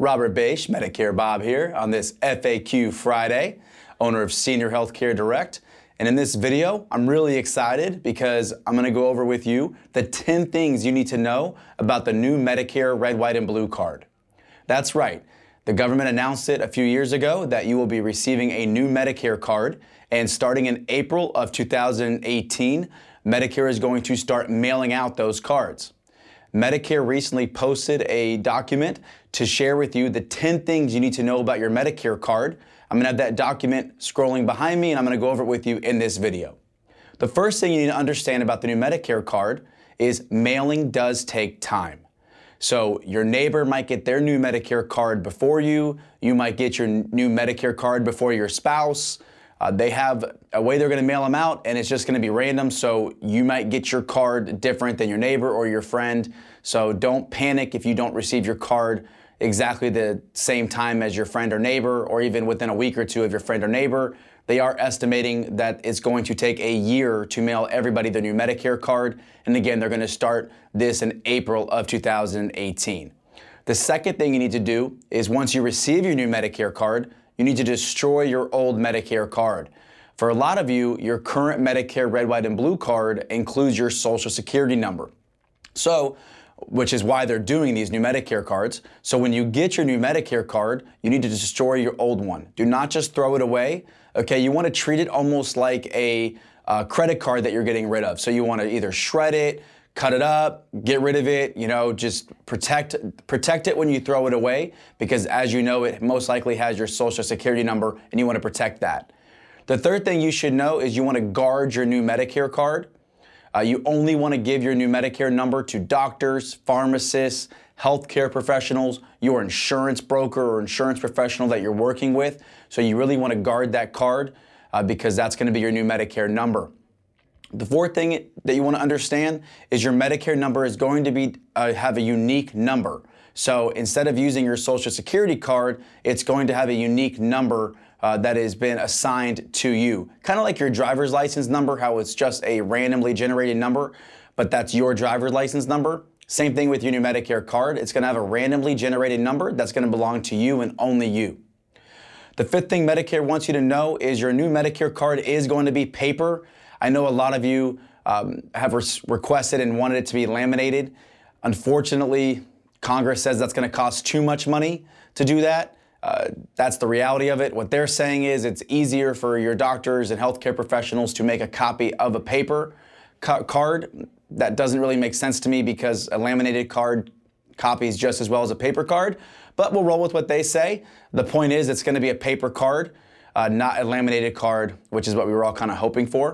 Robert Bache, Medicare Bob here on this FAQ Friday, owner of Senior Healthcare Direct. And in this video, I'm really excited because I'm going to go over with you the 10 things you need to know about the new Medicare Red, White, and Blue card. That's right. The government announced it a few years ago that you will be receiving a new Medicare card. And starting in April of 2018, Medicare is going to start mailing out those cards. Medicare recently posted a document to share with you the 10 things you need to know about your Medicare card. I'm going to have that document scrolling behind me, and I'm going to go over it with you in this video. The first thing you need to understand about the new Medicare card is mailing does take time. So your neighbor might get their new Medicare card before you. You might get your new Medicare card before your spouse. They have a way they're going to mail them out, and it's just going to be random. So you might get your card different than your neighbor or your friend. So don't panic if you don't receive your card exactly the same time as your friend or neighbor, or even within a week or two of your friend or neighbor. They are estimating that it's going to take a year to mail everybody their new Medicare card. And again, they're going to start this in April of 2018. The second thing you need to do is once you receive your new Medicare card, you need to destroy your old Medicare card. For a lot of you, your current Medicare Red, White, and Blue card includes your Social Security number. So, which is why they're doing these new Medicare cards. So when you get your new Medicare card, you need to destroy your old one. Do not just throw it away. Okay, you want to treat it almost like a credit card that you're getting rid of. So you want to either shred it, cut it up, get rid of it, just protect it when you throw it away, because as you know, it most likely has your Social Security number and you want to protect that. The third thing you should know is you want to guard your new Medicare card. You only want to give your new Medicare number to doctors, pharmacists, healthcare professionals, your insurance broker or insurance professional that you're working with. So you really want to guard that card because that's going to be your new Medicare number. The fourth thing that you want to understand is your Medicare number is going to be have a unique number. So instead of using your Social Security card, it's going to have a unique number that has been assigned to you. Kind of like your driver's license number, how it's just a randomly generated number, but that's your driver's license number. Same thing with your new Medicare card. It's going to have a randomly generated number that's going to belong to you and only you. The fifth thing Medicare wants you to know is your new Medicare card is going to be paper. I know a lot of you have requested and wanted it to be laminated. Unfortunately, Congress says that's going to cost too much money to do that. That's the reality of it. What they're saying is it's easier for your doctors and healthcare professionals to make a copy of a paper card. That doesn't really make sense to me because a laminated card copies just as well as a paper card, but we'll roll with what they say. The point is it's going to be a paper card, not a laminated card, which is what we were all kind of hoping for.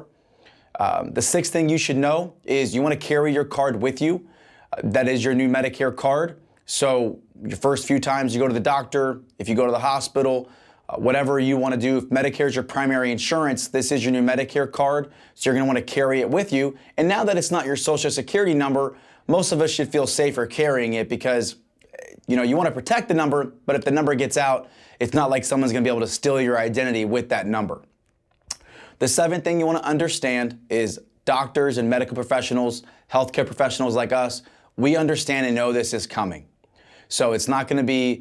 The sixth thing you should know is you want to carry your card with you. That is your new Medicare card. So your first few times you go to the doctor, if you go to the hospital, whatever you want to do, if Medicare is your primary insurance, this is your new Medicare card. So you're going to want to carry it with you. And now that it's not your Social Security number, most of us should feel safer carrying it because, you want to protect the number, but if the number gets out, it's not like someone's going to be able to steal your identity with that number. The seventh thing you want to understand is doctors and medical professionals, healthcare professionals like us, we understand and know this is coming. So it's not going to be,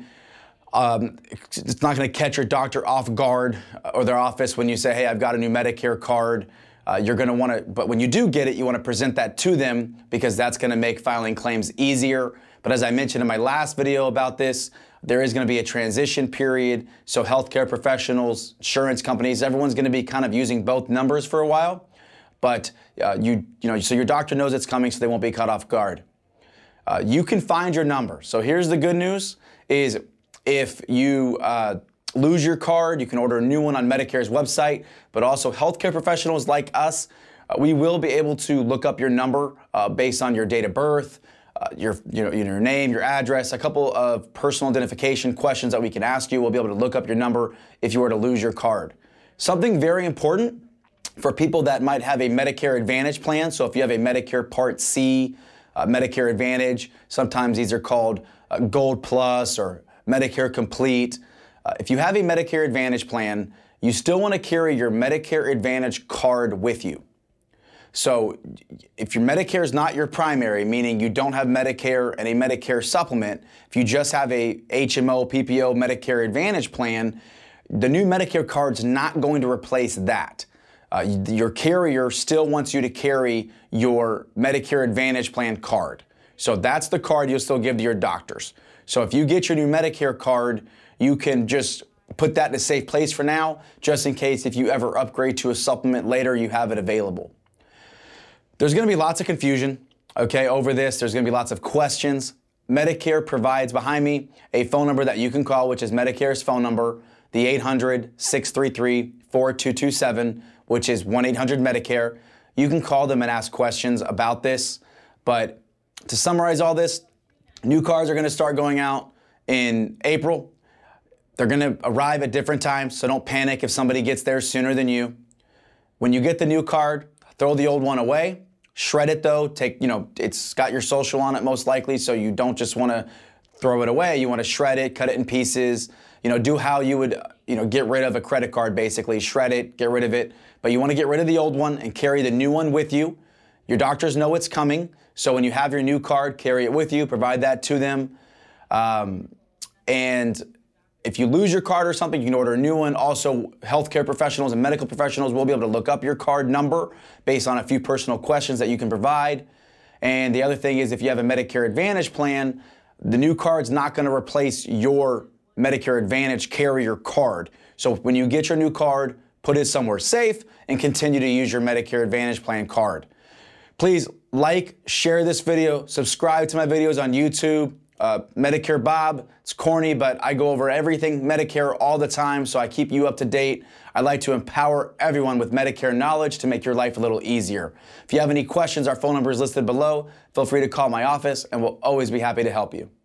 it's not going to catch your doctor off guard or their office when you say, hey, I've got a new Medicare card. You're going to want to, but when you do get it, you want to present that to them because that's going to make filing claims easier. But as I mentioned in my last video about this, there is going to be a transition period. So healthcare professionals, insurance companies, everyone's going to be kind of using both numbers for a while. But so your doctor knows it's coming, so they won't be caught off guard. You can find your number. So here's the good news is if you lose your card, you can order a new one on Medicare's website, but also healthcare professionals like us, we will be able to look up your number based on your date of birth, your name, your address, a couple of personal identification questions that we can ask you. We'll be able to look up your number if you were to lose your card. Something very important for people that might have a Medicare Advantage plan. So if you have a Medicare Part C, Medicare Advantage, sometimes these are called Gold Plus or Medicare Complete. If you have a Medicare Advantage plan, you still want to carry your Medicare Advantage card with you. So if your Medicare is not your primary, meaning you don't have Medicare and a Medicare supplement, if you just have a HMO, PPO, Medicare Advantage plan, the new Medicare card's not going to replace that. Your carrier still wants you to carry your Medicare Advantage plan card. So that's the card you'll still give to your doctors. So if you get your new Medicare card, you can just put that in a safe place for now, just in case if you ever upgrade to a supplement later, you have it available. There's going to be lots of confusion, okay, over this. There's going to be lots of questions. Medicare provides behind me a phone number that you can call, which is Medicare's phone number, the 800-633-4227, which is 1-800-MEDICARE. You can call them and ask questions about this. But to summarize all this, new cards are going to start going out in April. They're going to arrive at different times, so don't panic if somebody gets there sooner than you. When you get the new card, throw the old one away. Shred it though. It's got your social on it most likely, so you don't just want to throw it away. You want to shred it, cut it in pieces. Do how you would, get rid of a credit card basically. Shred it, get rid of it. But you want to get rid of the old one and carry the new one with you. Your doctors know it's coming, so when you have your new card, carry it with you, provide that to them. And if you lose your card or something, you can order a new one. Also, healthcare professionals and medical professionals will be able to look up your card number based on a few personal questions that you can provide. And the other thing is, if you have a Medicare Advantage plan, the new card's not going to replace your Medicare Advantage carrier card. So when you get your new card, put it somewhere safe and continue to use your Medicare Advantage plan card. Please like, share this video, subscribe to my videos on YouTube. Medicare Bob, it's corny, but I go over everything Medicare all the time, so I keep you up to date. I like to empower everyone with Medicare knowledge to make your life a little easier. If you have any questions, our phone number is listed below. Feel free to call my office, and we'll always be happy to help you.